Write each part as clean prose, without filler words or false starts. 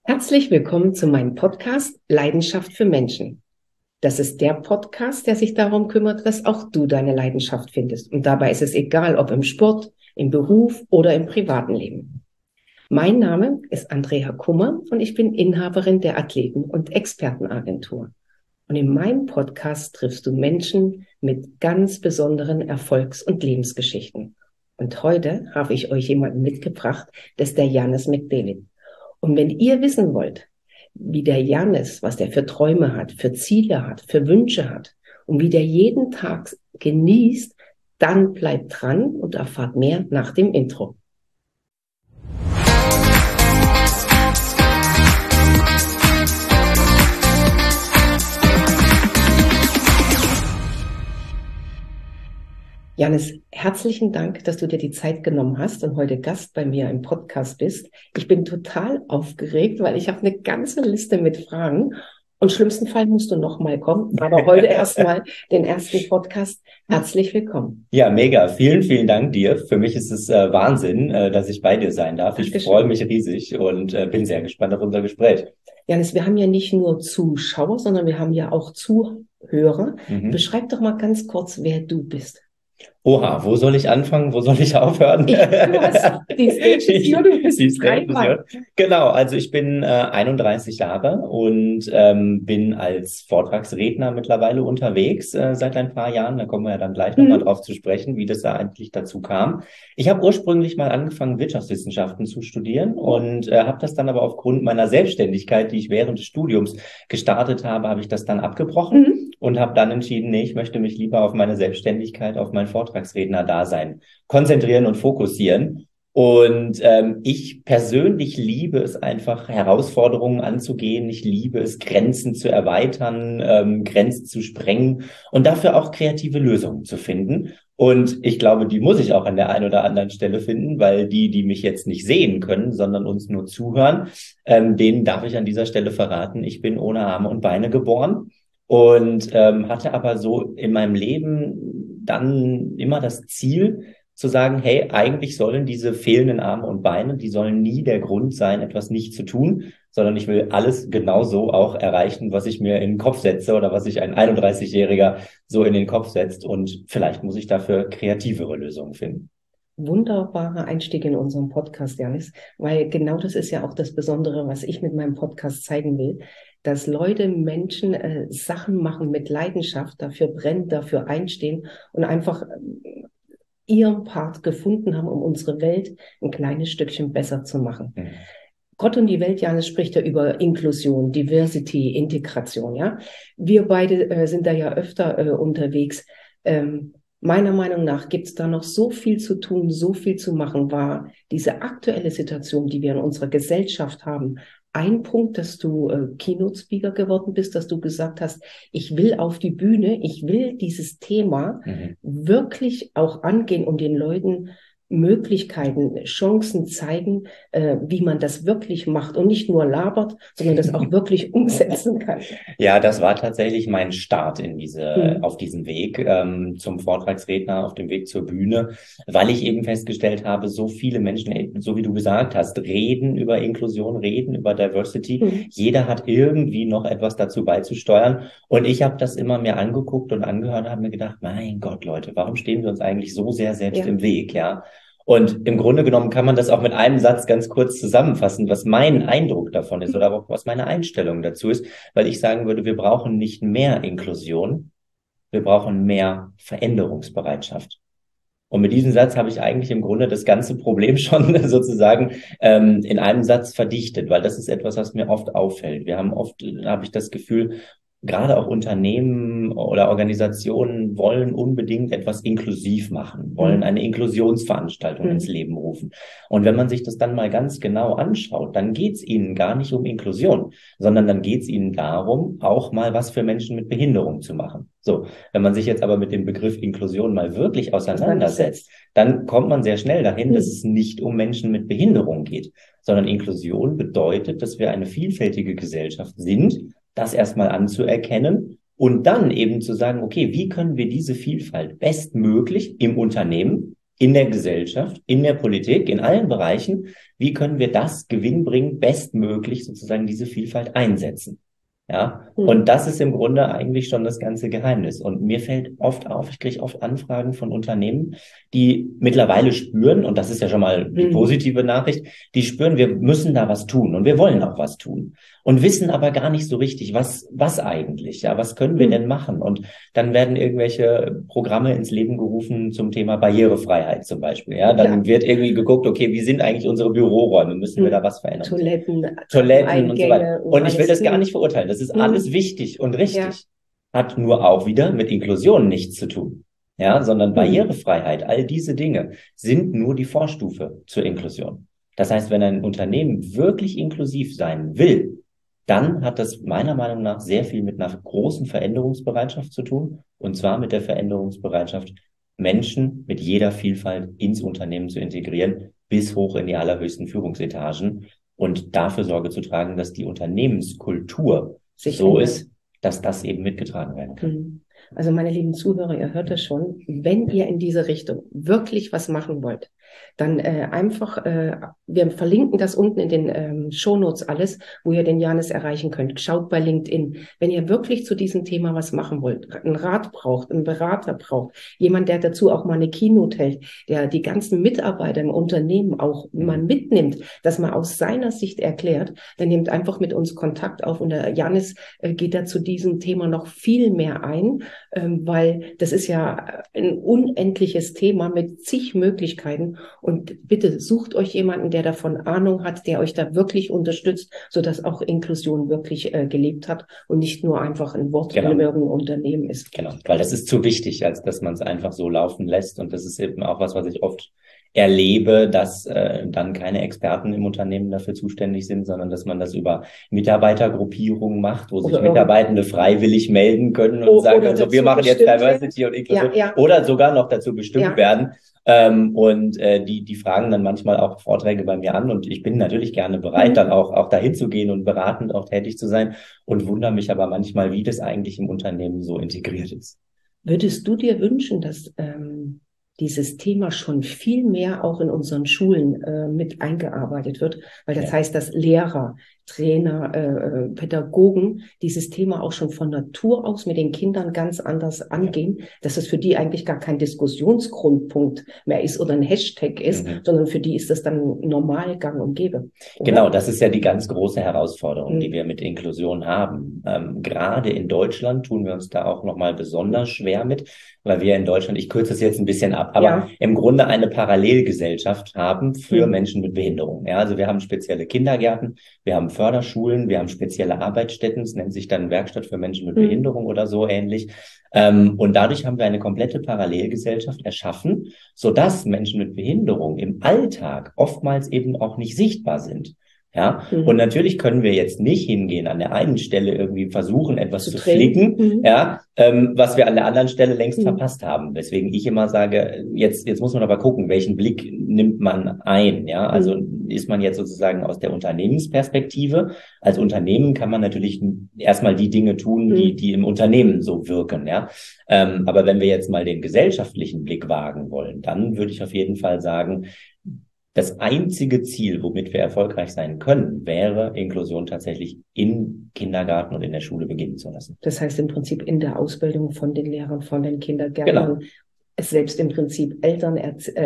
Herzlich willkommen zu meinem Podcast Leidenschaft für Menschen. Das ist der Podcast, der sich darum kümmert, dass auch du deine Leidenschaft findest. Und dabei ist es egal, ob im Sport, im Beruf oder im privaten Leben. Mein Name ist Andrea Kummer und ich bin Inhaberin der Athleten- und Expertenagentur. Und in meinem Podcast triffst du Menschen mit ganz besonderen Erfolgs- und Lebensgeschichten. Und heute habe ich euch jemanden mitgebracht, das ist der Yannis McDavid. Und wenn ihr wissen wollt, wie der Yannis, was der für Träume hat, für Ziele hat, für Wünsche hat und wie der jeden Tag genießt, dann bleibt dran und erfahrt mehr nach dem Intro. Yannis, herzlichen Dank, dass du dir die Zeit genommen hast und heute Gast bei mir im Podcast bist. Ich bin total aufgeregt, weil ich habe eine ganze Liste mit Fragen und im schlimmsten Fall musst du noch mal kommen. Aber heute erstmal den ersten Podcast. Herzlich willkommen. Ja, mega. Vielen, vielen Dank dir. Für mich ist es Wahnsinn, dass ich bei dir sein darf. Dankeschön. Ich freue mich riesig und bin sehr gespannt auf unser Gespräch. Yannis, wir haben ja nicht nur Zuschauer, sondern wir haben ja auch Zuhörer. Beschreib doch mal ganz kurz, wer du bist. Oha, wo soll ich anfangen? Wo soll ich aufhören? Die Stage is yours, du bist dreimal. Genau, also ich bin 31 Jahre und bin als Vortragsredner mittlerweile unterwegs seit ein paar Jahren. Da kommen wir ja dann gleich nochmal drauf zu sprechen, wie das da eigentlich dazu kam. Ich habe ursprünglich mal angefangen, Wirtschaftswissenschaften zu studieren und habe das dann aber aufgrund meiner Selbstständigkeit, die ich während des Studiums gestartet habe, habe ich das dann abgebrochen und habe dann entschieden, nee, ich möchte mich lieber auf meine Selbstständigkeit, auf mein Vortragsredner-Dasein konzentrieren und fokussieren. Und ich persönlich liebe es einfach, Herausforderungen anzugehen. Ich liebe es, Grenzen zu erweitern, Grenzen zu sprengen und dafür auch kreative Lösungen zu finden. Und ich glaube, die muss ich auch an der einen oder anderen Stelle finden, weil die mich jetzt nicht sehen können, sondern uns nur zuhören, denen darf ich an dieser Stelle verraten, ich bin ohne Arme und Beine geboren. Und hatte aber so in meinem Leben dann immer das Ziel zu sagen, hey, eigentlich sollen diese fehlenden Arme und Beine, die sollen nie der Grund sein, etwas nicht zu tun, sondern ich will alles genauso auch erreichen, was ich mir in den Kopf setze oder was sich ein 31-Jähriger so in den Kopf setzt. Und vielleicht muss ich dafür kreativere Lösungen finden. Wunderbarer Einstieg in unserem Podcast, Yannis, weil genau das ist ja auch das Besondere, was ich mit meinem Podcast zeigen will, dass Leute, Menschen Sachen machen mit Leidenschaft, dafür brennen, dafür einstehen und einfach ihren Part gefunden haben, um unsere Welt ein kleines Stückchen besser zu machen. Gott und die Welt, Yannis, spricht ja über Inklusion, Diversity, Integration, ja. Wir beide sind da ja öfter unterwegs. Meiner Meinung nach gibt es da noch so viel zu tun, so viel zu machen, war diese aktuelle Situation, die wir in unserer Gesellschaft haben, ein Punkt, dass du Keynote-Speaker geworden bist, dass du gesagt hast, ich will auf die Bühne, ich will dieses Thema wirklich auch angehen und den Leuten Möglichkeiten, Chancen zeigen, wie man das wirklich macht und nicht nur labert, sondern das auch wirklich umsetzen kann. Ja, das war tatsächlich mein Start in auf diesem Weg zum Vortragsredner, auf dem Weg zur Bühne, weil ich eben festgestellt habe, so viele Menschen, so wie du gesagt hast, reden über Inklusion, reden über Diversity. Jeder hat irgendwie noch etwas dazu beizusteuern. Und ich habe das immer mir angeguckt und angehört und habe mir gedacht, mein Gott, Leute, warum stehen wir uns eigentlich so sehr selbst im Weg, ja? Und im Grunde genommen kann man das auch mit einem Satz ganz kurz zusammenfassen, was mein Eindruck davon ist oder auch was meine Einstellung dazu ist, weil ich sagen würde, wir brauchen nicht mehr Inklusion, wir brauchen mehr Veränderungsbereitschaft. Und mit diesem Satz habe ich eigentlich im Grunde das ganze Problem schon sozusagen in einem Satz verdichtet, weil das ist etwas, was mir oft auffällt. Wir haben oft, habe ich das Gefühl, gerade auch Unternehmen oder Organisationen wollen unbedingt etwas inklusiv machen, wollen eine Inklusionsveranstaltung ins Leben rufen. Und wenn man sich das dann mal ganz genau anschaut, dann geht es ihnen gar nicht um Inklusion, sondern dann geht es ihnen darum, auch mal was für Menschen mit Behinderung zu machen. So, wenn man sich jetzt aber mit dem Begriff Inklusion mal wirklich auseinandersetzt, dann kommt man sehr schnell dahin, dass es nicht um Menschen mit Behinderung geht, sondern Inklusion bedeutet, dass wir eine vielfältige Gesellschaft sind, das erstmal anzuerkennen und dann eben zu sagen, okay, wie können wir diese Vielfalt bestmöglich im Unternehmen, in der Gesellschaft, in der Politik, in allen Bereichen. Wie können wir das gewinnbringend bestmöglich sozusagen diese Vielfalt einsetzen? Ja, und das ist im Grunde eigentlich schon das ganze Geheimnis. Und mir fällt oft auf, ich kriege oft Anfragen von Unternehmen, die mittlerweile spüren, und das ist ja schon mal die positive Nachricht, die spüren, wir müssen da was tun und wir wollen auch was tun und wissen aber gar nicht so richtig, was eigentlich, ja, was können wir denn machen? Und dann werden irgendwelche Programme ins Leben gerufen zum Thema Barrierefreiheit zum Beispiel, ja, dann wird irgendwie geguckt, okay, wie sind eigentlich unsere Büroräume? Müssen wir da was verändern? Toiletten und so weiter. Und ich will das gar nicht verurteilen. Das ist alles wichtig und richtig. Hat nur auch wieder mit Inklusion nichts zu tun. Ja, sondern Barrierefreiheit, all diese Dinge sind nur die Vorstufe zur Inklusion. Das heißt, wenn ein Unternehmen wirklich inklusiv sein will, dann hat das meiner Meinung nach sehr viel mit einer großen Veränderungsbereitschaft zu tun. Und zwar mit der Veränderungsbereitschaft, Menschen mit jeder Vielfalt ins Unternehmen zu integrieren, bis hoch in die allerhöchsten Führungsetagen und dafür Sorge zu tragen, dass die Unternehmenskultur so ist, dass das eben mitgetragen werden kann. Also meine lieben Zuhörer, ihr hört es schon, wenn ihr in diese Richtung wirklich was machen wollt, dann wir verlinken das unten in den Shownotes alles, wo ihr den Janis erreichen könnt. Schaut bei LinkedIn. Wenn ihr wirklich zu diesem Thema was machen wollt, einen Rat braucht, einen Berater braucht, jemand, der dazu auch mal eine Keynote hält, der die ganzen Mitarbeiter im Unternehmen auch mal mitnimmt, dass man aus seiner Sicht erklärt, dann nehmt einfach mit uns Kontakt auf und der Janis geht da zu diesem Thema noch viel mehr ein, weil das ist ja ein unendliches Thema mit zig Möglichkeiten. Und bitte sucht euch jemanden, der davon Ahnung hat, der euch da wirklich unterstützt, sodass auch Inklusion wirklich gelebt hat und nicht nur einfach ein Wort in irgendeinem Unternehmen ist. Genau, weil das ist zu wichtig, als dass man es einfach so laufen lässt. Und das ist eben auch was ich oft erlebe, dass dann keine Experten im Unternehmen dafür zuständig sind, sondern dass man das über Mitarbeitergruppierungen macht, wo sich Mitarbeitende freiwillig melden können und sagen, also wir machen jetzt Diversity und Inklusion oder sogar noch dazu bestimmt werden. Die fragen dann manchmal auch Vorträge bei mir an und ich bin natürlich gerne bereit, dann auch dahin zu gehen und beratend auch tätig zu sein und wundere mich aber manchmal, wie das eigentlich im Unternehmen so integriert ist. Würdest du dir wünschen, dass dieses Thema schon viel mehr auch in unseren Schulen mit eingearbeitet wird, weil das heißt, dass Lehrer, Trainer, Pädagogen dieses Thema auch schon von Natur aus mit den Kindern ganz anders angehen, dass es für die eigentlich gar kein Diskussionsgrundpunkt mehr ist oder ein Hashtag ist, sondern für die ist das dann normal gang und gäbe. Oder? Genau, das ist ja die ganz große Herausforderung, die wir mit Inklusion haben. Gerade in Deutschland tun wir uns da auch nochmal besonders schwer mit, weil wir in Deutschland, ich kürze es jetzt ein bisschen ab, aber im Grunde eine Parallelgesellschaft haben für Menschen mit Behinderung. Ja, also wir haben spezielle Kindergärten, wir haben Förderschulen, wir haben spezielle Arbeitsstätten, es nennt sich dann Werkstatt für Menschen mit Behinderung oder so ähnlich. Und dadurch haben wir eine komplette Parallelgesellschaft erschaffen, sodass Menschen mit Behinderung im Alltag oftmals eben auch nicht sichtbar sind. Ja, und natürlich können wir jetzt nicht hingehen, an der einen Stelle irgendwie versuchen, etwas zu flicken, was wir an der anderen Stelle längst verpasst haben. Weswegen ich immer sage, jetzt muss man aber gucken, welchen Blick nimmt man ein, ja? Also ist man jetzt sozusagen aus der Unternehmensperspektive. Als Unternehmen kann man natürlich erstmal die Dinge tun, die im Unternehmen so wirken, ja? Aber wenn wir jetzt mal den gesellschaftlichen Blick wagen wollen, dann würde ich auf jeden Fall sagen, das einzige Ziel, womit wir erfolgreich sein können, wäre, Inklusion tatsächlich im Kindergarten und in der Schule beginnen zu lassen. Das heißt im Prinzip in der Ausbildung von den Lehrern, von den Kindergärtnern. Genau. Es selbst im Prinzip Eltern,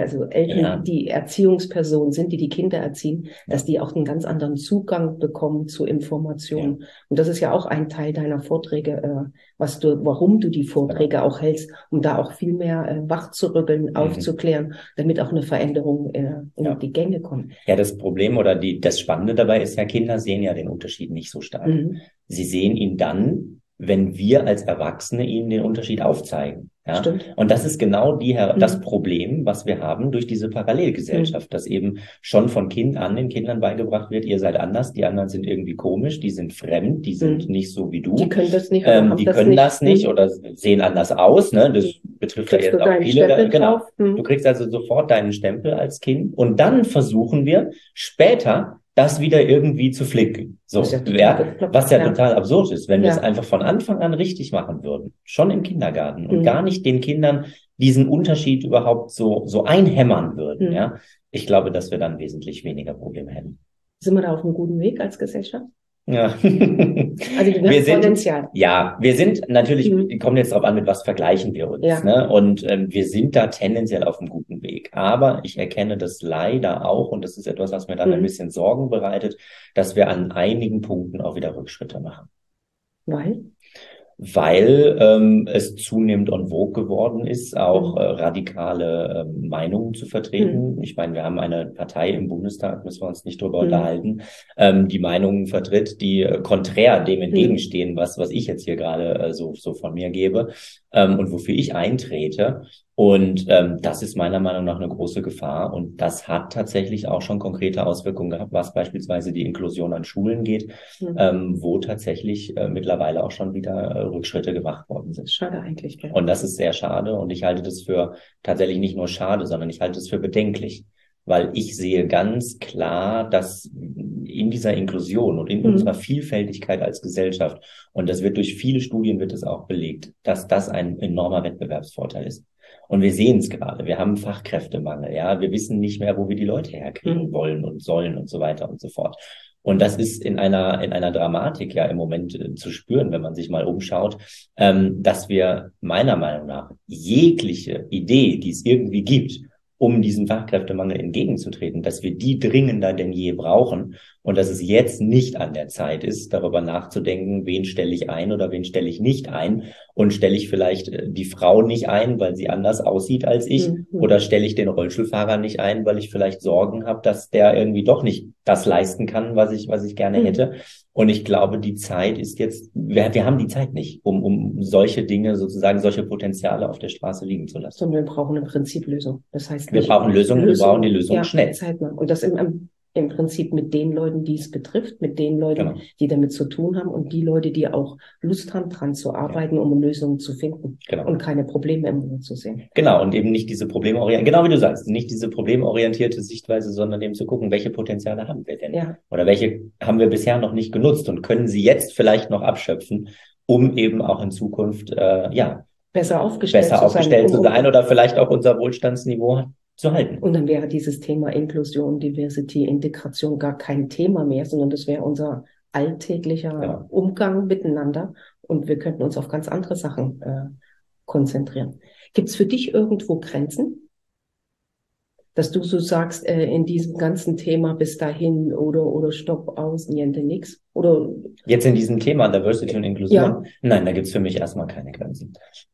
die Erziehungspersonen sind, die Kinder erziehen, dass die auch einen ganz anderen Zugang bekommen zu Informationen. Und das ist ja auch ein Teil deiner Vorträge, warum du die Vorträge auch hältst, um da auch viel mehr wach zu rütteln, aufzuklären, damit auch eine Veränderung in die Gänge kommt. Ja, das Problem oder das Spannende dabei ist ja, Kinder sehen ja den Unterschied nicht so stark. Sie sehen ihn dann, wenn wir als Erwachsene ihnen den Unterschied aufzeigen. Ja? Stimmt. Und das ist genau das Problem, was wir haben durch diese Parallelgesellschaft, dass eben schon von Kind an den Kindern beigebracht wird, ihr seid anders, die anderen sind irgendwie komisch, die sind fremd, die sind nicht so wie du. Die können das nicht. Die können das nicht oder sehen anders aus. Ne? Das betrifft ja jetzt auch viele. Genau. Du kriegst also sofort deinen Stempel als Kind und dann versuchen wir später das wieder irgendwie zu flicken. So, was ja total absurd ist, wenn wir es einfach von Anfang an richtig machen würden, schon im Kindergarten und gar nicht den Kindern diesen Unterschied überhaupt so einhämmern würden, ja, ich glaube, dass wir dann wesentlich weniger Probleme hätten. Sind wir da auf einem guten Weg als Gesellschaft? Ja. Also wir haben Potenzial. Ja, wir sind natürlich, kommt jetzt darauf an, mit was vergleichen wir uns, Ja. ne? Und wir sind da tendenziell auf einem guten Weg. Aber ich erkenne das leider auch, und das ist etwas, was mir dann ein bisschen Sorgen bereitet, dass wir an einigen Punkten auch wieder Rückschritte machen. Weil es zunehmend en vogue geworden ist, auch radikale Meinungen zu vertreten. Ich meine, wir haben eine Partei im Bundestag, müssen wir uns nicht drüber unterhalten, die Meinungen vertritt, die konträr dem entgegenstehen, was ich jetzt hier gerade so von mir gebe und wofür ich eintrete. Und das ist meiner Meinung nach eine große Gefahr. Und das hat tatsächlich auch schon konkrete Auswirkungen gehabt, was beispielsweise die Inklusion an Schulen geht, wo tatsächlich mittlerweile auch schon wieder Rückschritte gemacht worden sind. Schade eigentlich. Ja. Und das ist sehr schade. Und ich halte das für tatsächlich nicht nur schade, sondern ich halte es für bedenklich. Weil ich sehe ganz klar, dass in dieser Inklusion und in unserer Vielfältigkeit als Gesellschaft, und das wird durch viele Studien wird es auch belegt, dass das ein enormer Wettbewerbsvorteil ist. Und wir sehen es gerade. Wir haben Fachkräftemangel. Ja, wir wissen nicht mehr, wo wir die Leute herkriegen wollen und sollen und so weiter und so fort. Und das ist in einer Dramatik ja im Moment zu spüren, wenn man sich mal umschaut, dass wir meiner Meinung nach jegliche Idee, die es irgendwie gibt, um diesem Fachkräftemangel entgegenzutreten, dass wir die dringender denn je brauchen und dass es jetzt nicht an der Zeit ist, darüber nachzudenken, wen stelle ich ein oder wen stelle ich nicht ein und stelle ich vielleicht die Frau nicht ein, weil sie anders aussieht als ich oder stelle ich den Rollstuhlfahrer nicht ein, weil ich vielleicht Sorgen habe, dass der irgendwie doch nicht das leisten kann, was ich gerne hätte. Und ich glaube, die Zeit ist jetzt, wir haben die Zeit nicht, um solche Dinge sozusagen, solche Potenziale auf der Straße liegen zu lassen. Sondern wir brauchen eine Prinziplösung. Das heißt, wir brauchen Lösungen, wir brauchen die Lösung schnell. Zeitnah. Und das im Prinzip mit den Leuten, die es betrifft, mit den Leuten, die damit zu tun haben und die Leute, die auch Lust haben, dran zu arbeiten, um Lösungen zu finden und keine Probleme im Mund zu sehen. Genau, und eben nicht diese genau wie du sagst, nicht diese problemorientierte Sichtweise, sondern eben zu gucken, welche Potenziale haben wir denn? Ja. Oder welche haben wir bisher noch nicht genutzt und können sie jetzt vielleicht noch abschöpfen, um eben auch in Zukunft, besser aufgestellt zu sein oder vielleicht auch unser Wohlstandsniveau zu halten. Und dann wäre dieses Thema Inklusion, Diversity, Integration gar kein Thema mehr, sondern das wäre unser alltäglicher Umgang miteinander und wir könnten uns auf ganz andere Sachen konzentrieren. Gibt es für dich irgendwo Grenzen? Dass du so sagst, in diesem ganzen Thema bis dahin oder Stopp aus, niente nix? Oder jetzt in diesem Thema Diversity und Inklusion? Nein, da gibt's für mich erstmal keine Grenzen.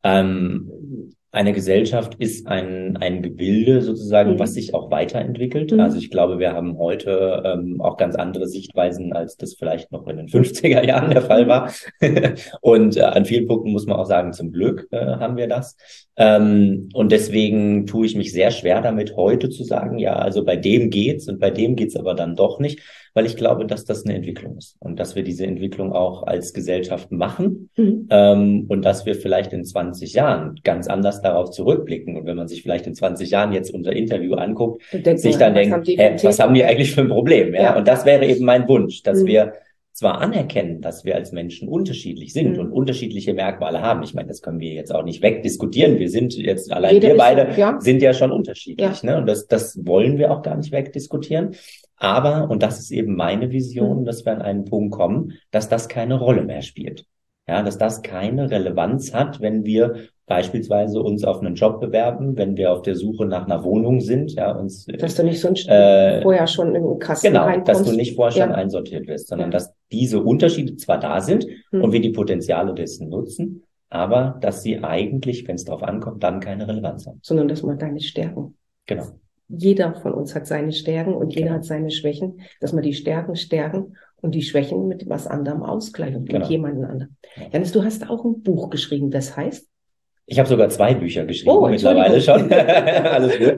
Eine Gesellschaft ist ein Gebilde sozusagen, was sich auch weiterentwickelt. Also ich glaube, wir haben heute auch ganz andere Sichtweisen, als das vielleicht noch in den 50er Jahren der Fall war. Und an vielen Punkten muss man auch sagen, zum Glück haben wir das. Und deswegen tue ich mich sehr schwer damit, heute zu sagen, ja, also bei dem geht's und bei dem geht's aber dann doch nicht, weil ich glaube, dass das eine Entwicklung ist und dass wir diese Entwicklung auch als Gesellschaft machen und dass wir vielleicht in 20 Jahren ganz anders darauf zurückblicken. Und wenn man sich vielleicht in 20 Jahren jetzt unser Interview anguckt, sich dann denkt, was haben die eigentlich für ein Problem? Ja? Und das wäre eben mein Wunsch, dass wir zwar anerkennen, dass wir als Menschen unterschiedlich sind und unterschiedliche Merkmale haben. Ich meine, das können wir jetzt auch nicht wegdiskutieren. Wir sind jetzt, allein wir beide sind ja schon unterschiedlich. Ne? Und das wollen wir auch gar nicht wegdiskutieren. Aber, und das ist eben meine Vision, dass wir an einen Punkt kommen, dass das keine Rolle mehr spielt. Ja, dass das keine Relevanz hat, wenn wir beispielsweise uns auf einen Job bewerben, wenn wir auf der Suche nach einer Wohnung sind, ja, uns. Dass du nicht sonst vorher schon im Kasten reinkommst. Dass du nicht vorher schon einsortiert wirst, sondern dass diese Unterschiede zwar da sind und wir die Potenziale dessen nutzen, aber dass sie eigentlich, wenn es darauf ankommt, dann keine Relevanz haben. Sondern dass man deine Stärken. Genau. Jeder von uns hat seine Stärken und jeder hat seine Schwächen, dass man die Stärken stärken und die Schwächen mit was anderem ausgleichen, mit jemandem anderen. Janis, du hast auch ein Buch geschrieben, das heißt? Ich habe sogar 2 Bücher geschrieben mittlerweile schon. Alles gut.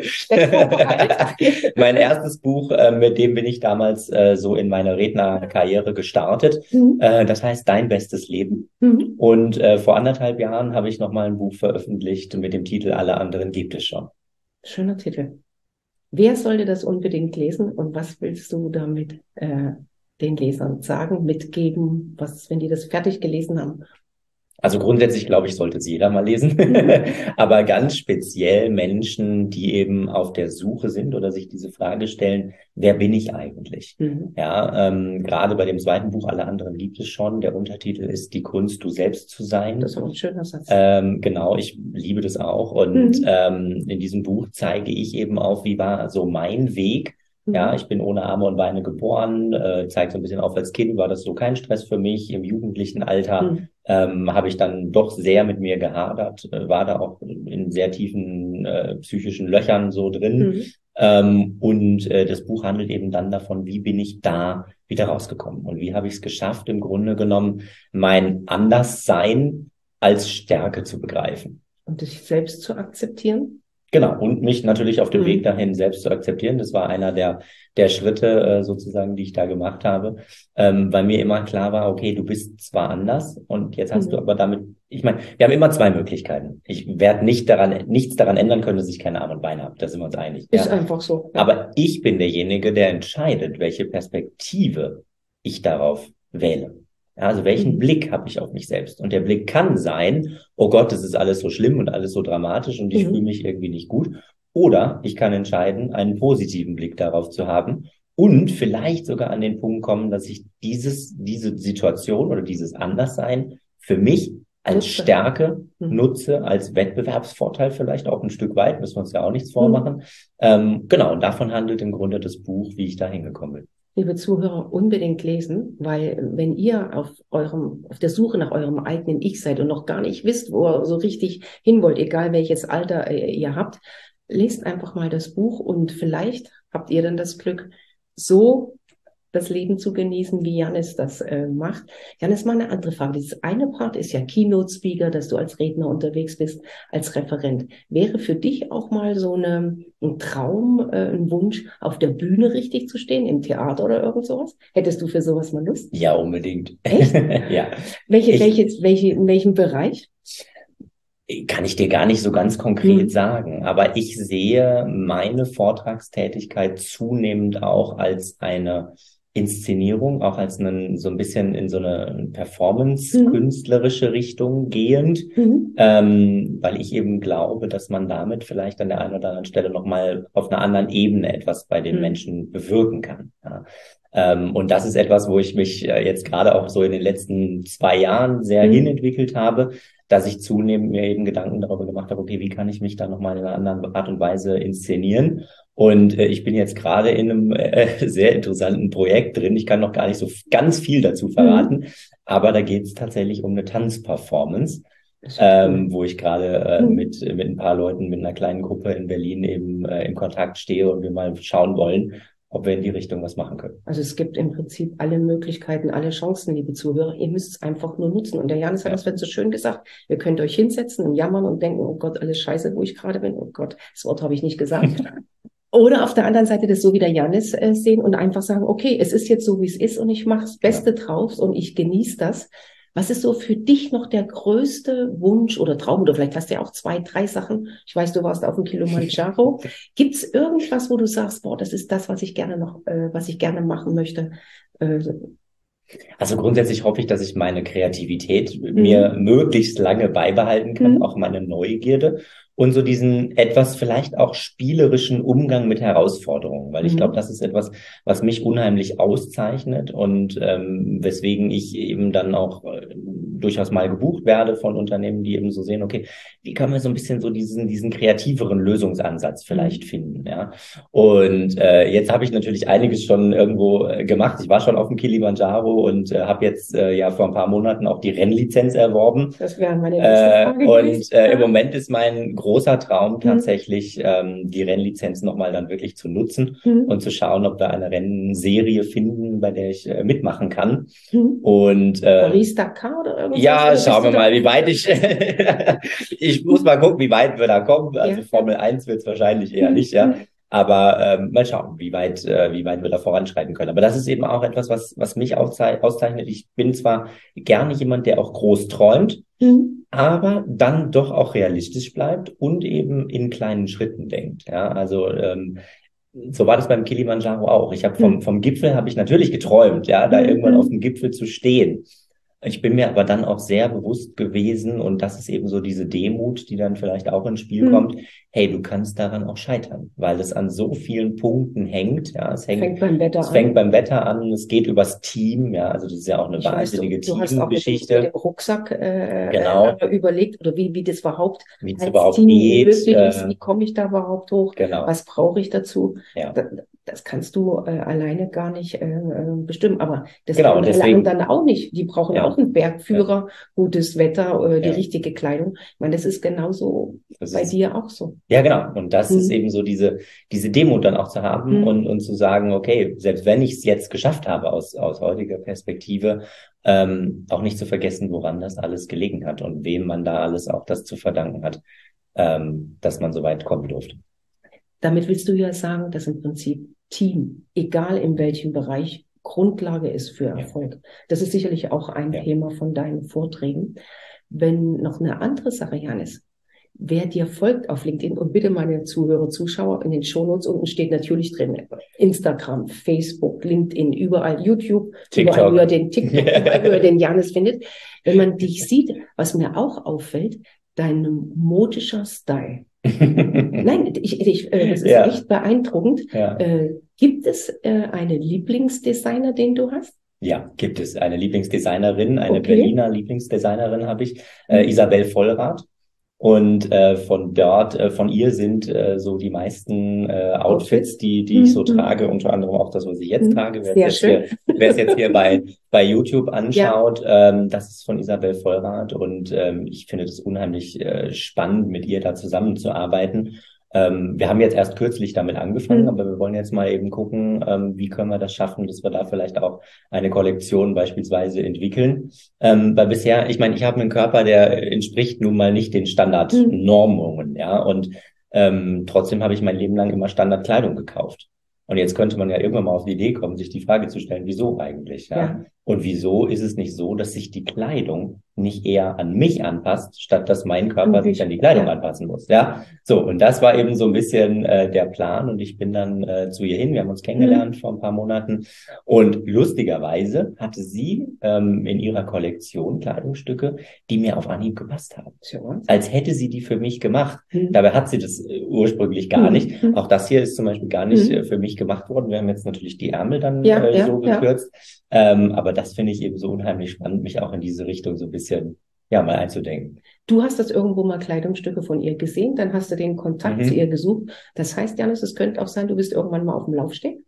Mein erstes Buch, mit dem bin ich damals so in meiner Rednerkarriere gestartet. Das heißt Dein bestes Leben. Und vor 1,5 Jahren habe ich nochmal ein Buch veröffentlicht mit dem Titel Alle anderen gibt es schon. Schöner Titel. Wer sollte das unbedingt lesen und was willst du damit den Lesern sagen, mitgeben, was, wenn die das fertig gelesen haben? Also grundsätzlich, glaube ich, sollte es jeder mal lesen, aber ganz speziell Menschen, die eben auf der Suche sind oder sich diese Frage stellen, wer bin ich eigentlich? Ja, gerade bei dem zweiten Buch, alle anderen gibt es schon. Der Untertitel ist Die Kunst, du selbst zu sein. Das ist ein schöner Satz. Genau, ich liebe das auch. Und in diesem Buch zeige ich eben auf, wie war so mein Weg. Ja, ich bin ohne Arme und Beine geboren, zeigt so ein bisschen auf, als Kind war das so kein Stress für mich. Im jugendlichen Alter habe ich dann doch sehr mit mir gehadert, war da auch in sehr tiefen psychischen Löchern so drin. Und das Buch handelt eben dann davon, wie bin ich da wieder rausgekommen und wie habe ich es geschafft, im Grunde genommen mein Anderssein als Stärke zu begreifen. Und sich selbst zu akzeptieren? Genau, und mich natürlich auf dem Weg dahin selbst zu akzeptieren. Das war einer der Schritte sozusagen, die ich da gemacht habe, weil mir immer klar war, okay, du bist zwar anders und jetzt hast du aber damit, ich meine, wir haben immer zwei Möglichkeiten. Ich werde nichts daran ändern können, dass ich keine Arme und Beine habe. Da sind wir uns einig. Ist einfach so. Ja. Aber ich bin derjenige, der entscheidet, welche Perspektive ich darauf wähle. Ja, also welchen Blick habe ich auf mich selbst? Und der Blick kann sein, oh Gott, das ist alles so schlimm und alles so dramatisch und ich fühle mich irgendwie nicht gut. Oder ich kann entscheiden, einen positiven Blick darauf zu haben und vielleicht sogar an den Punkt kommen, dass ich diese Situation oder dieses Anderssein für mich als Stärke nutze, als Wettbewerbsvorteil vielleicht auch ein Stück weit, müssen wir uns ja auch nichts vormachen. Genau, und davon handelt im Grunde das Buch, wie ich da hingekommen bin. Liebe Zuhörer, unbedingt lesen, weil wenn ihr auf der Suche nach eurem eigenen Ich seid und noch gar nicht wisst, wo ihr so richtig hin wollt, egal welches Alter ihr habt, lest einfach mal das Buch und vielleicht habt ihr dann das Glück, so das Leben zu genießen, wie Jannis das macht. Jannis, mal eine andere Frage. Dieses eine Part ist ja Keynote-Speaker, dass du als Redner unterwegs bist, als Referent. Wäre für dich auch mal so ein Traum, ein Wunsch, auf der Bühne richtig zu stehen, im Theater oder irgend sowas? Hättest du für sowas mal Lust? Ja, unbedingt. Echt? Ja. In welchem Bereich? Kann ich dir gar nicht so ganz konkret sagen, aber ich sehe meine Vortragstätigkeit zunehmend auch als eine Inszenierung, auch als so ein bisschen in so eine Performance-künstlerische Richtung gehend, weil ich eben glaube, dass man damit vielleicht an der einen oder anderen Stelle nochmal auf einer anderen Ebene etwas bei den Menschen bewirken kann. Ja. Und das ist etwas, wo ich mich jetzt gerade auch so in den letzten 2 Jahren sehr hinentwickelt habe, dass ich zunehmend mir eben Gedanken darüber gemacht habe, okay, wie kann ich mich da nochmal in einer anderen Art und Weise inszenieren? Und ich bin jetzt gerade in einem sehr interessanten Projekt drin. Ich kann noch gar nicht so ganz viel dazu verraten, aber da geht es tatsächlich um eine Tanzperformance, wo ich gerade mit ein paar Leuten, mit einer kleinen Gruppe in Berlin eben in Kontakt stehe und wir mal schauen wollen, ob wir in die Richtung was machen können. Also es gibt im Prinzip alle Möglichkeiten, alle Chancen, liebe Zuhörer. Ihr müsst es einfach nur nutzen. Und der Jannis hat das vorhin so schön gesagt. Ihr könnt euch hinsetzen und jammern und denken, oh Gott, alles scheiße, wo ich gerade bin. Oh Gott, das Wort habe ich nicht gesagt. Oder auf der anderen Seite das so wie der Jannis sehen und einfach sagen, okay, es ist jetzt so, wie es ist und ich mache das Beste draus und ich genieße das. Was ist so für dich noch der größte Wunsch oder Traum? Oder vielleicht hast du ja auch 2, 3 Sachen. Ich weiß, du warst auf dem Kilimanjaro. Gibt es irgendwas, wo du sagst, boah, das ist das, was ich gerne machen möchte? Also grundsätzlich hoffe ich, dass ich meine Kreativität mir möglichst lange beibehalten kann, auch meine Neugierde und so diesen etwas vielleicht auch spielerischen Umgang mit Herausforderungen, weil ich glaube, das ist etwas, was mich unheimlich auszeichnet und weswegen ich eben dann auch durchaus mal gebucht werde von Unternehmen, die eben so sehen, okay, wie können wir so ein bisschen so diesen kreativeren Lösungsansatz vielleicht finden, ja. Und jetzt habe ich natürlich einiges schon irgendwo gemacht. Ich war schon auf dem Kilimanjaro und habe jetzt ja vor ein paar Monaten auch die Rennlizenz erworben. Das wäre meine nächste Frage gewesen. Und im Moment ist mein großer Traum tatsächlich, die Rennlizenz nochmal dann wirklich zu nutzen und zu schauen, ob wir eine Rennserie finden, bei der ich mitmachen kann. Und Paris-Dakar oder irgendwas? Ja, schauen wir mal, wie weit ich muss mal gucken, wie weit wir da kommen. Also Formel 1 wird es wahrscheinlich eher nicht, ja. Aber mal schauen, wie weit wir da voranschreiten können. Aber das ist eben auch etwas, was mich auszeichnet. Ich bin zwar gerne jemand, der auch groß träumt, aber dann doch auch realistisch bleibt und eben in kleinen Schritten denkt. Ja, also so war das beim Kilimanjaro auch. Ich habe vom Gipfel habe ich natürlich geträumt, ja, da irgendwann auf dem Gipfel zu stehen. Ich bin mir aber dann auch sehr bewusst gewesen, und das ist eben so diese Demut, die dann vielleicht auch ins Spiel kommt. Hey, du kannst daran auch scheitern, weil es an so vielen Punkten hängt. Ja, Fängt beim Wetter es an. fängt beim Wetter an. Es geht übers Team. Ja, also das ist ja auch eine wahnsinnige Du hast auch mit Teamgeschichte. dem Rucksack Genau, überlegt, oder wie das überhaupt wie es als überhaupt Team geht. möglich ist. Wie komme ich da überhaupt hoch? Genau, Was brauche ich dazu? ja. Das kannst du alleine gar nicht bestimmen. Aber das Genau, können alle deswegen, anderen auch nicht. Die brauchen ja, auch einen Bergführer, gutes Wetter, die ja. richtige Kleidung. Ich meine, das ist genauso Das bei ist, dir auch so. ja, genau. Und das ist Mhm. eben so diese Demut dann auch zu haben und zu sagen, okay, selbst wenn ich es jetzt geschafft habe aus heutiger Perspektive, auch nicht zu vergessen, woran das alles gelegen hat und wem man da alles auch das zu verdanken hat, dass man so weit kommen durfte. Damit willst du ja sagen, dass im Prinzip Team, egal in welchem Bereich, Grundlage ist für Erfolg. Das ist sicherlich auch ein Thema von deinen Vorträgen. Wenn noch eine andere Sache, Janis, wer dir folgt auf LinkedIn, und bitte meine Zuhörer, Zuschauer, in den Shownotes unten steht natürlich drin, Instagram, Facebook, LinkedIn, überall, YouTube, TikTok. überall, wo ihr den TikTok, überall, wo ihr den Janis findet. Wenn man dich sieht, was mir auch auffällt, dein modischer Style. Nein, das ist echt beeindruckend. Ja. Gibt es eine Lieblingsdesigner, den du hast? Ja, gibt es eine Lieblingsdesignerin, eine Berliner Lieblingsdesignerin habe ich, Isabel Vollrath. Und von ihr sind so die meisten Outfits, die ich so trage, unter anderem auch das, was ich jetzt trage. Wer es jetzt hier bei YouTube anschaut, das ist von Isabel Vollrath, und ich finde das unheimlich spannend, mit ihr da zusammenzuarbeiten. Wir haben jetzt erst kürzlich damit angefangen, aber wir wollen jetzt mal eben gucken, wie können wir das schaffen, dass wir da vielleicht auch eine Kollektion beispielsweise entwickeln. Weil bisher, ich meine, ich habe einen Körper, der entspricht nun mal nicht den Standardnormungen, ja, und trotzdem habe ich mein Leben lang immer Standardkleidung gekauft. Und jetzt könnte man ja irgendwann mal auf die Idee kommen, sich die Frage zu stellen, wieso eigentlich, ja? Und wieso ist es nicht so, dass sich die Kleidung nicht eher an mich anpasst, statt dass mein Körper sich an die Kleidung anpassen muss, ja? So, und das war eben so ein bisschen der Plan, und ich bin dann zu ihr hin, wir haben uns kennengelernt vor ein paar Monaten, und lustigerweise hatte sie in ihrer Kollektion Kleidungsstücke, die mir auf Anhieb gepasst haben. Als hätte sie die für mich gemacht. Dabei hat sie das ursprünglich gar nicht. Auch das hier ist zum Beispiel gar nicht für mich gemacht worden. Wir haben jetzt natürlich die Ärmel dann so gekürzt. Aber das finde ich eben so unheimlich spannend, mich auch in diese Richtung so ein bisschen mal einzudenken. Du hast das irgendwo mal Kleidungsstücke von ihr gesehen, dann hast du den Kontakt zu ihr gesucht. Das heißt, Janis, es könnte auch sein, du bist irgendwann mal auf dem Laufsteg.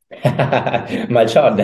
Mal schauen.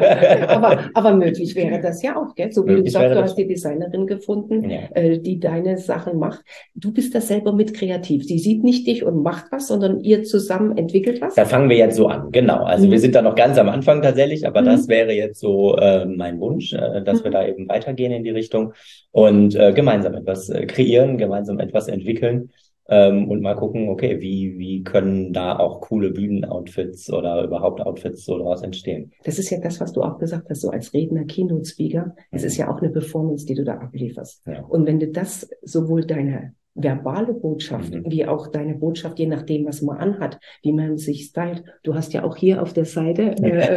aber möglich wäre das ja auch, gell? So wie du gesagt, du hast die Designerin gefunden, die deine Sachen macht. Du bist da selber mit kreativ. Sie sieht nicht dich und macht was, sondern ihr zusammen entwickelt was? Da fangen wir jetzt so an, genau. Also wir sind da noch ganz am Anfang tatsächlich, aber das wäre jetzt so mein Wunsch, dass wir da eben weitergehen in die Richtung und gemeinsam etwas kreieren, gemeinsam etwas entwickeln. Und mal gucken, okay, wie können da auch coole Bühnenoutfits oder überhaupt Outfits so daraus entstehen. Das ist ja das, was du auch gesagt hast, so als Redner, Keynote-Speaker. Es ist ja auch eine Performance, die du da ablieferst. Ja. Und wenn du das sowohl deine verbale Botschaft, wie auch deine Botschaft, je nachdem, was man anhat, wie man sich stylt. Du hast ja auch hier auf der Seite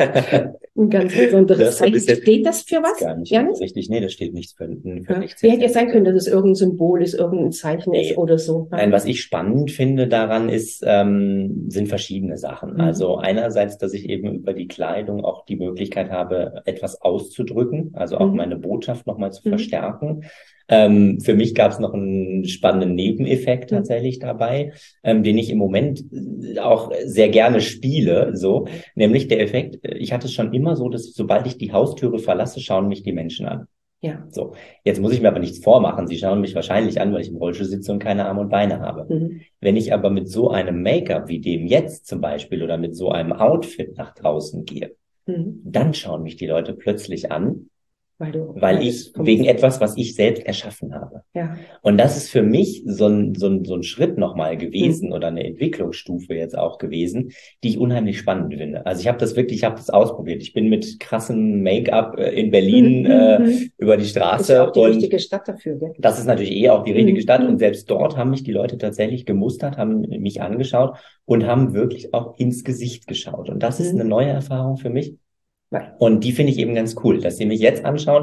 ein ganz besonderes Zeichen. Steht das für was? Gar nicht richtig. Nee, das steht nichts für nichts. Wie hätte jetzt sein können, dass es irgendein Symbol ist, irgendein Zeichen ist oder so. Nein, was ich spannend finde daran ist, sind verschiedene Sachen. Also einerseits, dass ich eben über die Kleidung auch die Möglichkeit habe, etwas auszudrücken, also auch meine Botschaft nochmal zu verstärken. Für mich gab es noch einen spannenden Nebeneffekt tatsächlich dabei, den ich im Moment auch sehr gerne spiele, so, nämlich der Effekt, ich hatte es schon immer so, dass sobald ich die Haustüre verlasse, schauen mich die Menschen an. Ja. So. Jetzt muss ich mir aber nichts vormachen. Sie schauen mich wahrscheinlich an, weil ich im Rollstuhl sitze und keine Arme und Beine habe. Wenn ich aber mit so einem Make-up wie dem jetzt zum Beispiel oder mit so einem Outfit nach draußen gehe, dann schauen mich die Leute plötzlich an, weil ich wegen etwas, was ich selbst erschaffen habe. Ja. Und das ist für mich so ein Schritt nochmal gewesen oder eine Entwicklungsstufe jetzt auch gewesen, die ich unheimlich spannend finde. Also ich habe das ausprobiert. Ich bin mit krassem Make-up in Berlin über die Straße. Das ist ja auch die richtige Stadt dafür, gell? Das ist natürlich auch die richtige Stadt. Und selbst dort haben mich die Leute tatsächlich gemustert, haben mich angeschaut und haben wirklich auch ins Gesicht geschaut. Und das ist eine neue Erfahrung für mich. Und die finde ich eben ganz cool, dass sie mich jetzt anschauen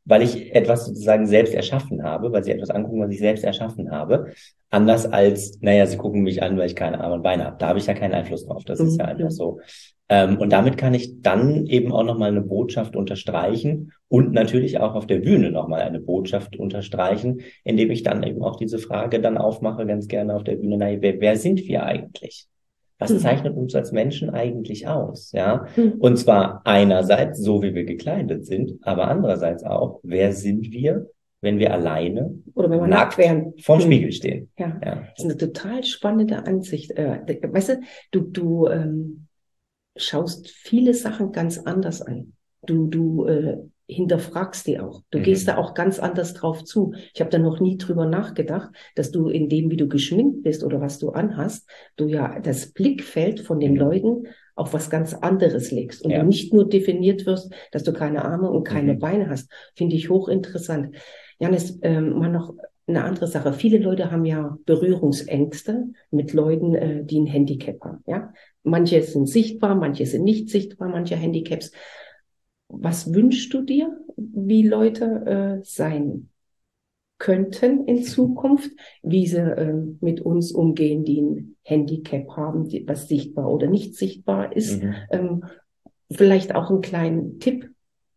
weil ich etwas sozusagen selbst erschaffen habe, weil sie etwas angucken, was ich selbst erschaffen habe. Anders als, naja, sie gucken mich an, weil ich keine Arme und Beine habe. Da habe ich ja keinen Einfluss drauf. Das ist ja einfach so. Und damit kann ich dann eben auch nochmal eine Botschaft unterstreichen und natürlich auch auf der Bühne nochmal eine Botschaft unterstreichen, indem ich dann eben auch diese Frage dann aufmache, ganz gerne auf der Bühne, naja, wer sind wir eigentlich? Was zeichnet uns als Menschen eigentlich aus? Ja, und zwar einerseits so, wie wir gekleidet sind, aber andererseits auch, wer sind wir, wenn wir alleine oder wenn wir nackt wären, vorm Spiegel stehen? Ja, das ist eine total spannende Ansicht. Weißt du, schaust viele Sachen ganz anders an. Du hinterfragst die auch. Du gehst da auch ganz anders drauf zu. Ich habe da noch nie drüber nachgedacht, dass du in dem, wie du geschminkt bist oder was du anhast, du ja das Blickfeld von den Leuten auf was ganz anderes legst und du nicht nur definiert wirst, dass du keine Arme und keine Beine hast. Finde ich hochinteressant. Janis, mal noch eine andere Sache. Viele Leute haben ja Berührungsängste mit Leuten, die ein Handicap haben. Ja, manche sind sichtbar, manche sind nicht sichtbar, manche Handicaps. Was wünschst du dir, wie Leute sein könnten in Zukunft, wie sie mit uns umgehen, die ein Handicap haben, was sichtbar oder nicht sichtbar ist? Vielleicht auch einen kleinen Tipp.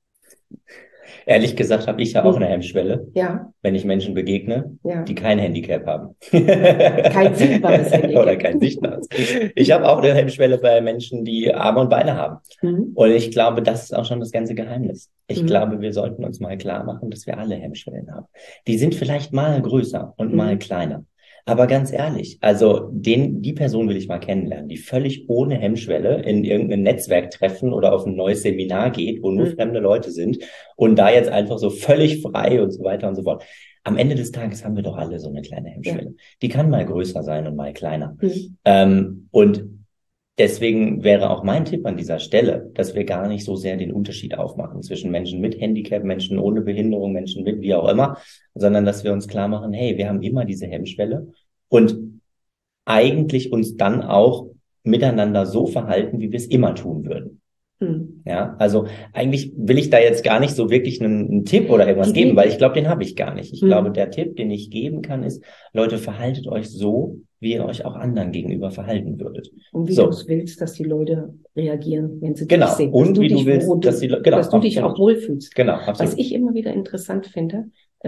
Ehrlich gesagt habe ich ja auch eine Hemmschwelle, wenn ich Menschen begegne, die kein Handicap haben. Kein sichtbares Handicap. Oder kein sichtbares. Ich habe auch eine Hemmschwelle bei Menschen, die Arme und Beine haben. Und ich glaube, das ist auch schon das ganze Geheimnis. Ich glaube, wir sollten uns mal klar machen, dass wir alle Hemmschwellen haben. Die sind vielleicht mal größer und mal kleiner. Aber ganz ehrlich, also die Person will ich mal kennenlernen, die völlig ohne Hemmschwelle in irgendein Netzwerk treffen oder auf ein neues Seminar geht, wo nur fremde Leute sind und da jetzt einfach so völlig frei und so weiter und so fort. Am Ende des Tages haben wir doch alle so eine kleine Hemmschwelle. Die kann mal größer sein und mal kleiner. Und deswegen wäre auch mein Tipp an dieser Stelle, dass wir gar nicht so sehr den Unterschied aufmachen zwischen Menschen mit Handicap, Menschen ohne Behinderung, Menschen mit wie auch immer, sondern dass wir uns klar machen, hey, wir haben immer diese Hemmschwelle und eigentlich uns dann auch miteinander so verhalten, wie wir es immer tun würden. Ja, also eigentlich will ich da jetzt gar nicht so wirklich einen Tipp oder irgendwas geben, weil ich glaube, den habe ich gar nicht. Ich glaube, der Tipp, den ich geben kann, ist, Leute, verhaltet euch so, wie ihr euch auch anderen gegenüber verhalten würdet. Und wie du es willst, dass die Leute reagieren, wenn sie dich sehen. Und wie du willst, dass du dich auch wohlfühlst. Genau, absolut. Was ich immer wieder interessant finde,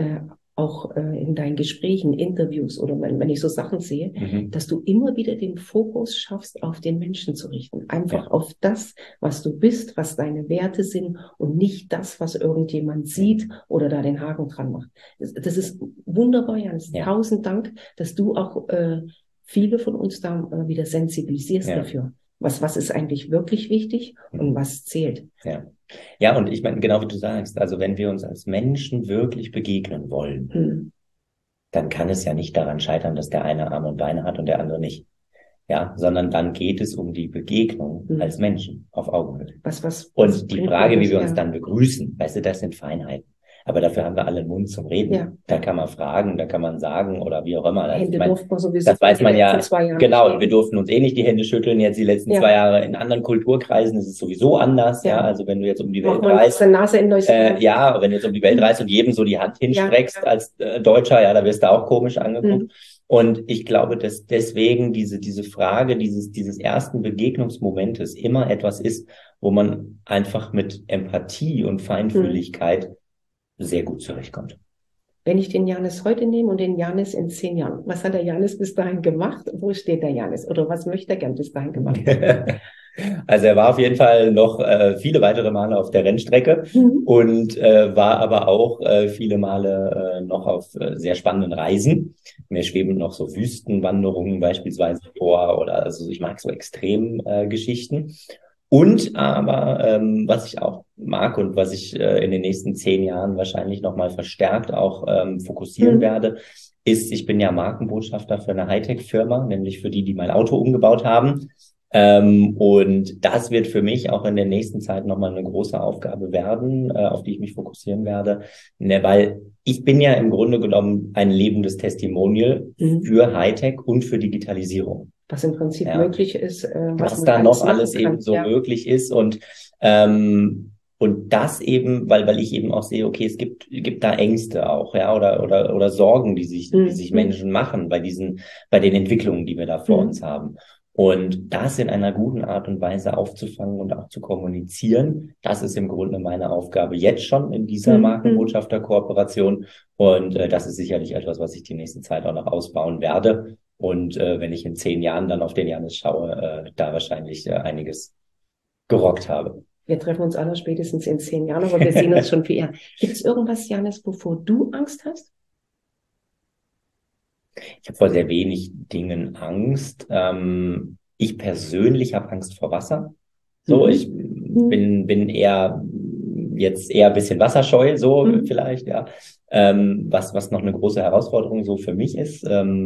auch in deinen Gesprächen, Interviews oder wenn ich so Sachen sehe, dass du immer wieder den Fokus schaffst, auf den Menschen zu richten. Einfach auf das, was du bist, was deine Werte sind und nicht das, was irgendjemand sieht oder da den Haken dran macht. Das ist wunderbar, Jans. Ja. 1000 Dank, dass du auch viele von uns da wieder sensibilisierst dafür. Was ist eigentlich wirklich wichtig und was zählt. Ja, und ich meine, genau wie du sagst, also wenn wir uns als Menschen wirklich begegnen wollen, dann kann es ja nicht daran scheitern, dass der eine Arme und Beine hat und der andere nicht. Ja, sondern dann geht es um die Begegnung als Menschen auf Augenhöhe. Und die Frage, wie wir uns dann begrüßen, weißt du, das sind Feinheiten. Aber dafür haben wir alle einen Mund zum Reden. Ja. Da kann man fragen, da kann man sagen oder wie auch immer. Hände durften wir sowieso. Das weiß man ja. Genau, wir durften uns nicht die Hände schütteln. Jetzt die letzten 2 Jahre in anderen Kulturkreisen ist es sowieso anders. Ja, also wenn du jetzt um die Welt reist. Ja, wenn du jetzt um die Welt reist und jedem so die Hand hinstreckst als Deutscher, ja, da wirst du auch komisch angeguckt. Und ich glaube, dass deswegen diese Frage dieses ersten Begegnungsmomentes immer etwas ist, wo man einfach mit Empathie und Feinfühligkeit sehr gut zurechtkommt. Wenn ich den Janis heute nehme und den Janis in 10 Jahren, was hat der Janis bis dahin gemacht? Wo steht der Janis? Oder was möchte er gern bis dahin gemacht haben? Also er war auf jeden Fall noch viele weitere Male auf der Rennstrecke und war aber auch viele Male noch auf sehr spannenden Reisen. Mir schweben noch so Wüstenwanderungen beispielsweise vor oder also ich mag so Extremgeschichten. Und aber, was ich auch mag und was ich in den nächsten 10 Jahren wahrscheinlich nochmal verstärkt auch fokussieren werde, ist, ich bin ja Markenbotschafter für eine Hightech-Firma, nämlich für die mein Auto umgebaut haben. Und das wird für mich auch in der nächsten Zeit nochmal eine große Aufgabe werden, auf die ich mich fokussieren werde. Weil ich bin ja im Grunde genommen ein lebendes Testimonial für Hightech und für Digitalisierung. Was im Prinzip möglich ist. Was da noch alles eben so möglich ist. Und Und das eben, weil ich eben auch sehe, okay, es gibt da Ängste auch, ja, oder Sorgen, die sich Menschen machen bei den Entwicklungen, die wir da vor uns haben. Und das in einer guten Art und Weise aufzufangen und auch zu kommunizieren, das ist im Grunde meine Aufgabe jetzt schon in dieser Markenbotschafterkooperation. Und das ist sicherlich etwas, was ich die nächste Zeit auch noch ausbauen werde. Und wenn ich in 10 Jahren dann auf den Jannis schaue, da wahrscheinlich einiges gerockt habe. Wir treffen uns alle spätestens in 10 Jahren, aber wir sehen uns schon viel eher. Gibt es irgendwas, Jannis, wovor du Angst hast? Ich habe vor sehr wenig Dingen Angst. Ich persönlich habe Angst vor Wasser. So, ich bin eher jetzt eher ein bisschen wasserscheu, so vielleicht, ja. Was noch eine große Herausforderung so für mich ist.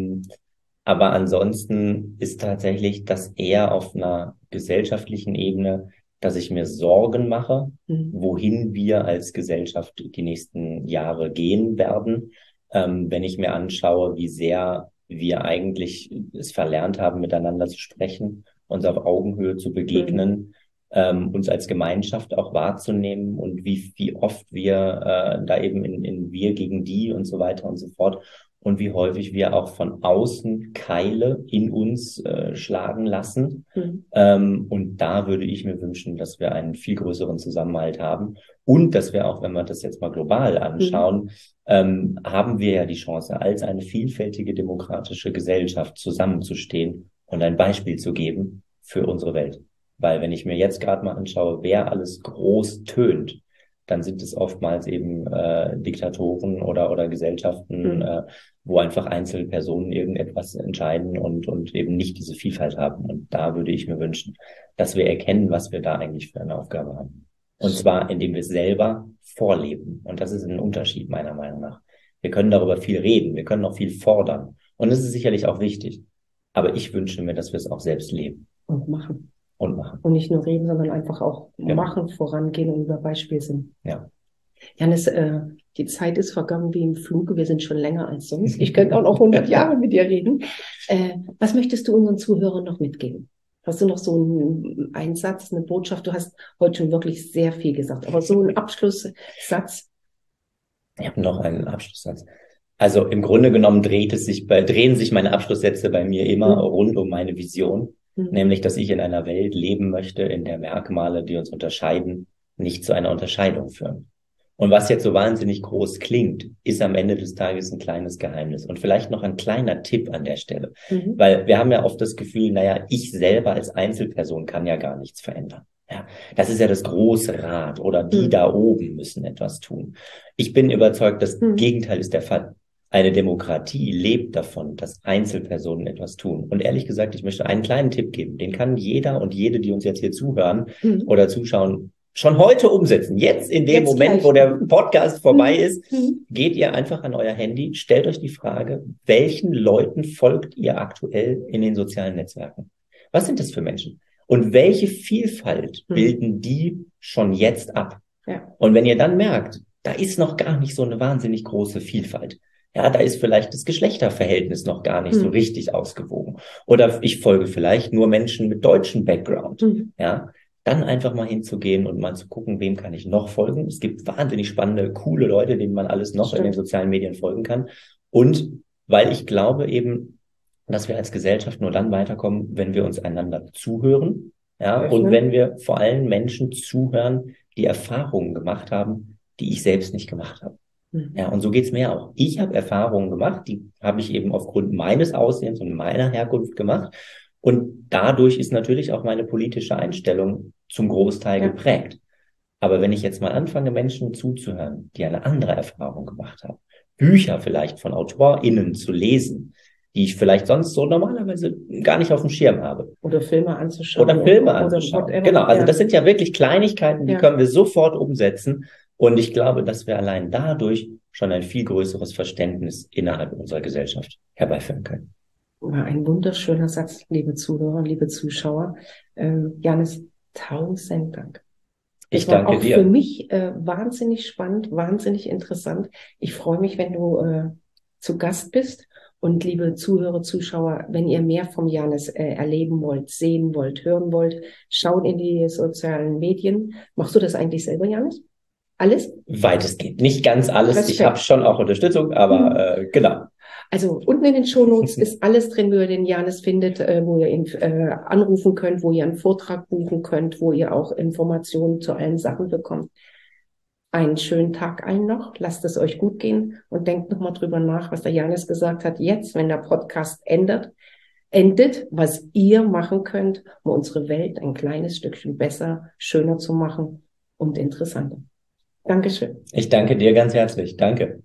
Aber ansonsten ist tatsächlich das eher auf einer gesellschaftlichen Ebene, dass ich mir Sorgen mache, wohin wir als Gesellschaft die nächsten Jahre gehen werden. Wenn ich mir anschaue, wie sehr wir eigentlich es verlernt haben, miteinander zu sprechen, uns auf Augenhöhe zu begegnen, uns als Gemeinschaft auch wahrzunehmen und wie oft wir da eben in wir gegen die und so weiter und so fort und wie häufig wir auch von außen Keile in uns schlagen lassen. Und da würde ich mir wünschen, dass wir einen viel größeren Zusammenhalt haben und dass wir auch, wenn wir das jetzt mal global anschauen, haben wir ja die Chance, als eine vielfältige demokratische Gesellschaft zusammenzustehen und ein Beispiel zu geben für unsere Welt. Weil wenn ich mir jetzt gerade mal anschaue, wer alles groß tönt, dann sind es oftmals eben Diktatoren oder Gesellschaften, wo einfach einzelne Personen irgendetwas entscheiden und eben nicht diese Vielfalt haben. Und da würde ich mir wünschen, dass wir erkennen, was wir da eigentlich für eine Aufgabe haben. Und zwar, indem wir es selber vorleben. Und das ist ein Unterschied meiner Meinung nach. Wir können darüber viel reden, wir können auch viel fordern. Und das ist sicherlich auch wichtig. Aber ich wünsche mir, dass wir es auch selbst leben. Und machen. Und nicht nur reden, sondern einfach auch machen, vorangehen und über Beispiel sind. Ja. Jannis, die Zeit ist vergangen wie im Fluge. Wir sind schon länger als sonst. Ich könnte auch noch 100 Jahre mit dir reden. Was möchtest du unseren Zuhörern noch mitgeben? Hast du noch so einen Satz, eine Botschaft? Du hast heute schon wirklich sehr viel gesagt, aber so ein Abschlusssatz. Ich habe noch einen Abschlusssatz. Also im Grunde genommen drehen sich meine Abschlusssätze bei mir immer rund um meine Vision. Nämlich, dass ich in einer Welt leben möchte, in der Merkmale, die uns unterscheiden, nicht zu einer Unterscheidung führen. Und was jetzt so wahnsinnig groß klingt, ist am Ende des Tages ein kleines Geheimnis. Und vielleicht noch ein kleiner Tipp an der Stelle. Weil wir haben ja oft das Gefühl, naja, ich selber als Einzelperson kann ja gar nichts verändern. Ja, das ist ja das große Rad oder die da oben müssen etwas tun. Ich bin überzeugt, das Gegenteil ist der Fall. Eine Demokratie lebt davon, dass Einzelpersonen etwas tun. Und ehrlich gesagt, ich möchte einen kleinen Tipp geben. Den kann jeder und jede, die uns jetzt hier zuhören oder zuschauen, schon heute umsetzen. Jetzt in dem Moment, wo der Podcast vorbei ist, geht ihr einfach an euer Handy, stellt euch die Frage, welchen Leuten folgt ihr aktuell in den sozialen Netzwerken? Was sind das für Menschen? Und welche Vielfalt bilden die schon jetzt ab? Ja. Und wenn ihr dann merkt, da ist noch gar nicht so eine wahnsinnig große Vielfalt. Ja, da ist vielleicht das Geschlechterverhältnis noch gar nicht so richtig ausgewogen. Oder ich folge vielleicht nur Menschen mit deutschem Background. Ja, dann einfach mal hinzugehen und mal zu gucken, wem kann ich noch folgen. Es gibt wahnsinnig spannende, coole Leute, denen man alles noch in den sozialen Medien folgen kann. Und weil ich glaube eben, dass wir als Gesellschaft nur dann weiterkommen, wenn wir uns einander zuhören. Ja, und wenn wir vor allem Menschen zuhören, die Erfahrungen gemacht haben, die ich selbst nicht gemacht habe. Ja, und so geht's mir auch. Ich habe Erfahrungen gemacht, die habe ich eben aufgrund meines Aussehens und meiner Herkunft gemacht. Und dadurch ist natürlich auch meine politische Einstellung zum Großteil geprägt. Aber wenn ich jetzt mal anfange, Menschen zuzuhören, die eine andere Erfahrung gemacht haben, Bücher vielleicht von AutorInnen zu lesen, die ich vielleicht sonst so normalerweise gar nicht auf dem Schirm habe. Oder Filme anzuschauen. Genau, also das sind ja wirklich Kleinigkeiten, die können wir sofort umsetzen. Und ich glaube, dass wir allein dadurch schon ein viel größeres Verständnis innerhalb unserer Gesellschaft herbeiführen können. War ein wunderschöner Satz, liebe Zuhörer, liebe Zuschauer. Jannis, 1000 Dank. Ich danke dir. Auch für mich wahnsinnig spannend, wahnsinnig interessant. Ich freue mich, wenn du zu Gast bist Und liebe Zuhörer, Zuschauer, wenn ihr mehr vom Janis erleben wollt, sehen wollt, hören wollt, schaut in die sozialen Medien. Machst du das eigentlich selber, Janis? Alles? Weitestgehend. Nicht ganz alles. Respekt. Ich habe schon auch Unterstützung, aber genau. Also unten in den Shownotes ist alles drin, wo ihr den Janis findet, wo ihr ihn anrufen könnt, wo ihr einen Vortrag buchen könnt, wo ihr auch Informationen zu allen Sachen bekommt. Einen schönen Tag allen noch, lasst es euch gut gehen und denkt nochmal drüber nach, was der Janis gesagt hat. Jetzt, wenn der Podcast endet, was ihr machen könnt, um unsere Welt ein kleines Stückchen besser, schöner zu machen und interessanter. Dankeschön. Ich danke dir ganz herzlich. Danke.